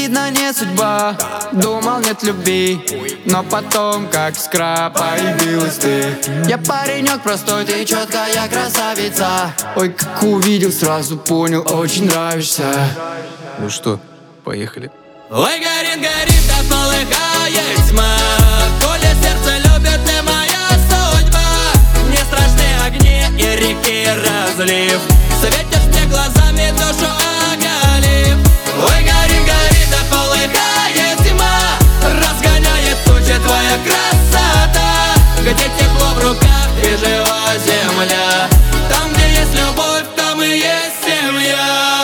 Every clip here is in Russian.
видно, не судьба. Думал, нет любви, но потом, как искра, появилась ты. Я паренек простой, ты четкая красавица. Ой, как увидел, сразу понял, очень нравишься. Ну что, поехали. Ой, горит, горит, как полыхает тьма. Коли сердце любит, ты моя судьба. Не страшны огни и реки разлив. Светишь мне глазами, душу оголив. Ой, горит, горит, как полыхает тьма. Разгоняет тучи твоя красота. Где тепло в руках и жива земля. Там, где есть любовь, там и есть семья.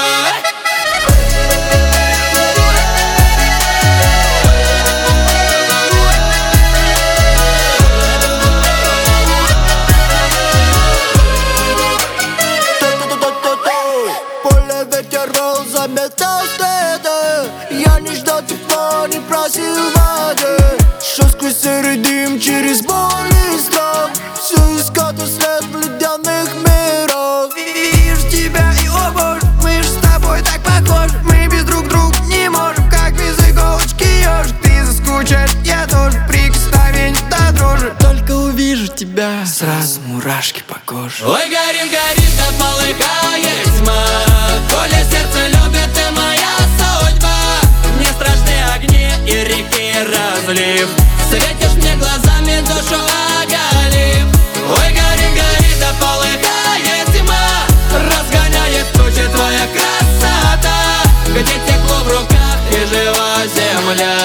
Заметал следы. Я не ждал тепла, не просил воды. Шел сквозь серый дым через боль и страх. Все искал твой след в ледяных мирах. Вижу тебя и о боже, мы ж с тобой так похожи. Мы без друг друга не можем, как без иголочки ежик. Ты заскучаешь, я тоже, прикосновение до дрожи. Только увижу тебя, сразу мурашки по коже. Ой, горит, горит, как полыхает тьма. Коли сердце любит, ты моя судьба. Не страшны огни и реки разлив. Светишь мне глазами, душу оголив. Ой, горит, горит, да полыхает тьма. Разгоняет тучи твоя красота. Где тепло в руках и жива земля.